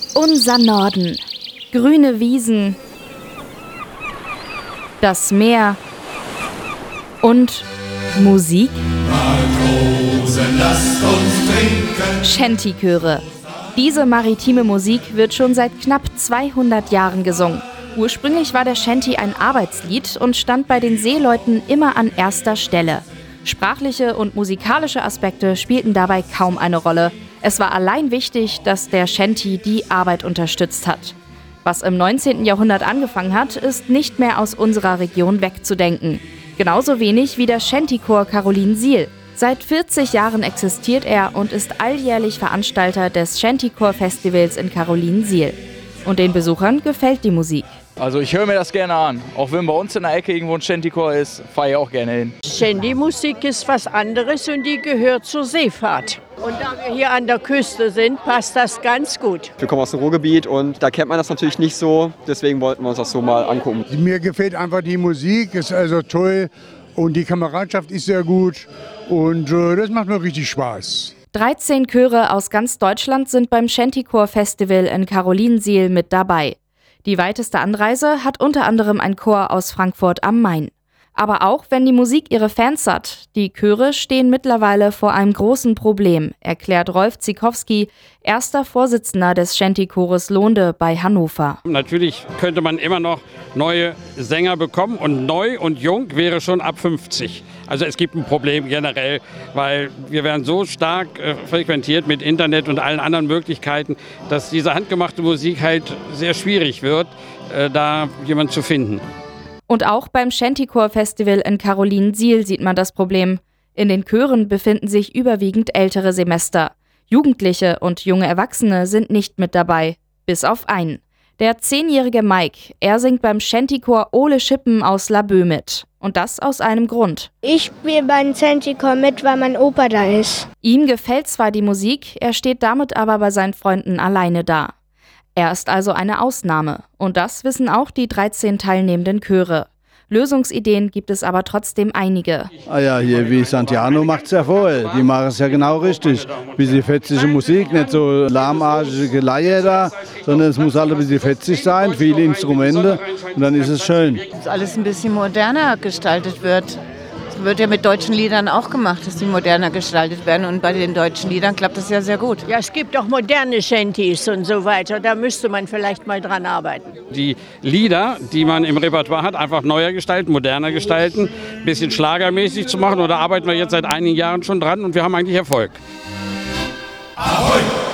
Unser Norden, grüne Wiesen, das Meer und Musik. Matrosen, lasst uns trinken. Shanty-Chöre. Diese maritime Musik wird schon seit knapp 200 Jahren gesungen. Ursprünglich war der Shanty ein Arbeitslied und stand bei den Seeleuten immer an erster Stelle. Sprachliche und musikalische Aspekte spielten dabei kaum eine Rolle. Es war allein wichtig, dass der Shanty die Arbeit unterstützt hat. Was im 19. Jahrhundert angefangen hat, ist nicht mehr aus unserer Region wegzudenken. Genauso wenig wie der Shantychor Karolinsiel. Seit 40 Jahren existiert er und ist alljährlich Veranstalter des Shantychor-Festivals in Karolinsiel. Und den Besuchern gefällt die Musik. Also ich höre mir das gerne an. Auch wenn bei uns in der Ecke irgendwo ein Shantychor ist, fahre ich auch gerne hin. Shanty-Musik ist was anderes und die gehört zur Seefahrt. Und da wir hier an der Küste sind, passt das ganz gut. Wir kommen aus dem Ruhrgebiet und da kennt man das natürlich nicht so. Deswegen wollten wir uns das so mal angucken. Mir gefällt einfach die Musik, ist also toll und die Kameradschaft ist sehr gut und das macht mir richtig Spaß. 13 Chöre aus ganz Deutschland sind beim Shantychor-Festival in Karolinsiel mit dabei. Die weiteste Anreise hat unter anderem ein Chor aus Frankfurt am Main. Aber auch wenn die Musik ihre Fans hat, die Chöre stehen mittlerweile vor einem großen Problem, erklärt Rolf Zikowski, erster Vorsitzender des Shantychores Lohnde bei Hannover. Natürlich könnte man immer noch neue Sänger bekommen und neu und jung wäre schon ab 50. Also es gibt ein Problem generell, weil wir werden so stark frequentiert mit Internet und allen anderen Möglichkeiten, dass diese handgemachte Musik halt sehr schwierig wird, da jemanden zu finden. Und auch beim Shantychor-Festival in Karolinsiel sieht man das Problem. In den Chören befinden sich überwiegend ältere Semester. Jugendliche und junge Erwachsene sind nicht mit dabei, bis auf einen. Der 10-jährige Mike, er singt beim Shantychor Ole Schippen aus Laboe mit. Und das aus einem Grund. Ich spiele beim Shantychor mit, weil mein Opa da ist. Ihm gefällt zwar die Musik, er steht damit aber bei seinen Freunden alleine da. Er ist also eine Ausnahme. Und das wissen auch die 13 teilnehmenden Chöre. Lösungsideen gibt es aber trotzdem einige. Ja, hier wie Santiano macht es ja voll. Die machen es ja genau richtig. Bisschen fetzige Musik, nicht so lahmarschige Geleier da, sondern es muss alle ein bisschen fetzig sein, viele Instrumente und dann ist es schön. Dass alles ein bisschen moderner gestaltet wird. Das wird ja mit deutschen Liedern auch gemacht, dass die moderner gestaltet werden. Und bei den deutschen Liedern klappt das ja sehr gut. Ja, es gibt auch moderne Shantys und so weiter. Da müsste man vielleicht mal dran arbeiten. Die Lieder, die man im Repertoire hat, einfach neuer gestalten, moderner gestalten, ein bisschen schlagermäßig zu machen. Und da arbeiten wir jetzt seit einigen Jahren schon dran und wir haben eigentlich Erfolg. Ahoi!